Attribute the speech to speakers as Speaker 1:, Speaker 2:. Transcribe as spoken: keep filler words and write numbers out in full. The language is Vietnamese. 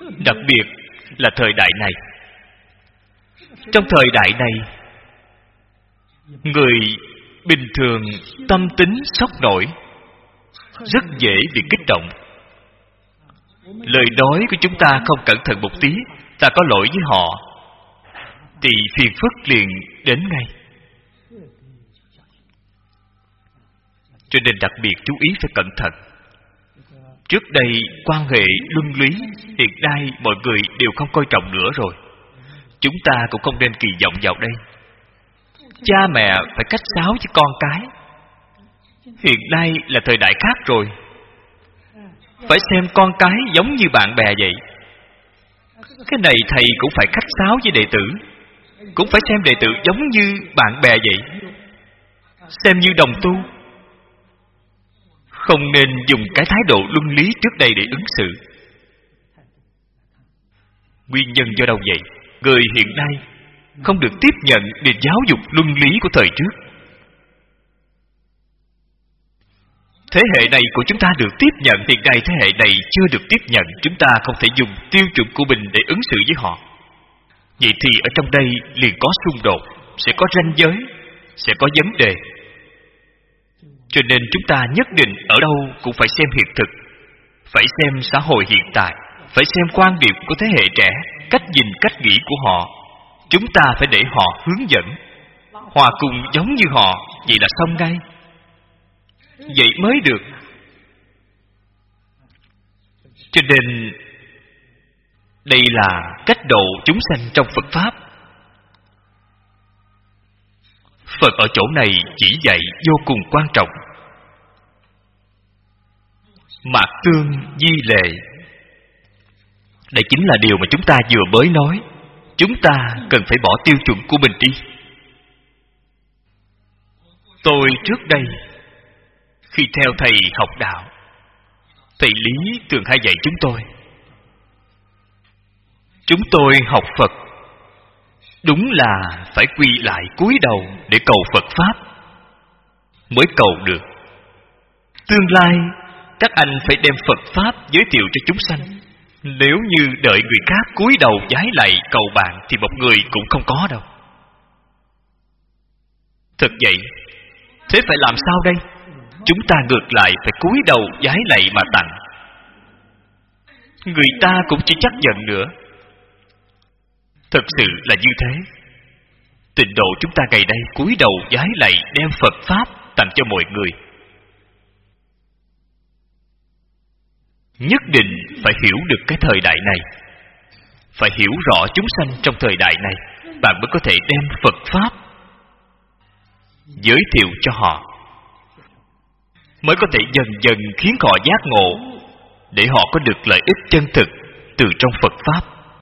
Speaker 1: Đặc biệt là thời đại này. Trong thời đại này, người bình thường tâm tính sốc nổi, rất dễ bị kích động. Lời nói của chúng ta không cẩn thận một tí, ta có lỗi với họ, thì phiền phức liền đến ngay. Cho nên đặc biệt chú ý phải cẩn thận. Trước đây quan hệ luân lý, hiện nay mọi người đều không coi trọng nữa rồi. Chúng ta cũng không nên kỳ vọng vào đây. Cha mẹ phải cách sáo với con cái. Hiện nay là thời đại khác rồi. Phải xem con cái giống như bạn bè vậy. Cái này thầy cũng phải khách sáo với đệ tử, cũng phải xem đệ tử giống như bạn bè vậy, xem như đồng tu. Không nên dùng cái thái độ luân lý trước đây để ứng xử. Nguyên nhân do đâu vậy? Người hiện nay không được tiếp nhận nền giáo dục luân lý của thời trước. Thế hệ này của chúng ta được tiếp nhận, hiện nay thế hệ này chưa được tiếp nhận. Chúng ta không thể dùng tiêu chuẩn của mình để ứng xử với họ. Vậy thì ở trong đây liền có xung đột, sẽ có ranh giới, sẽ có vấn đề. Cho nên chúng ta nhất định ở đâu cũng phải xem hiện thực, phải xem xã hội hiện tại, phải xem quan điểm của thế hệ trẻ, cách nhìn, cách nghĩ của họ. Chúng ta phải để họ hướng dẫn, hòa cùng giống như họ, vậy là xong ngay. Vậy mới được. Cho nên đây là cách độ chúng sanh trong Phật Pháp. Phật ở chỗ này chỉ dạy vô cùng quan trọng. Mạc tương di lệ. Đây chính là điều mà chúng ta vừa mới nói. Chúng ta cần phải bỏ tiêu chuẩn của mình đi. Tôi trước đây khi theo thầy học đạo, thầy Lý thường hay dạy chúng tôi. Chúng tôi học Phật đúng là phải quy lại cúi đầu để cầu Phật Pháp mới cầu được. Tương lai các anh phải đem Phật Pháp giới thiệu cho chúng sanh. Nếu như đợi người khác cúi đầu vái lạy cầu bạn thì một người cũng không có đâu. Thật vậy. Thế phải làm sao đây? Chúng ta ngược lại phải cúi đầu vái lạy mà tặng. Người ta cũng chỉ chấp nhận nữa. Thật sự là như thế. Tịnh độ chúng ta ngày đây cúi đầu vái lạy đem Phật Pháp tặng cho mọi người. Nhất định phải hiểu được cái thời đại này, phải hiểu rõ chúng sanh trong thời đại này, bạn mới có thể đem Phật Pháp giới thiệu cho họ, mới có thể dần dần khiến họ giác ngộ, để họ có được lợi ích chân thực từ trong Phật Pháp.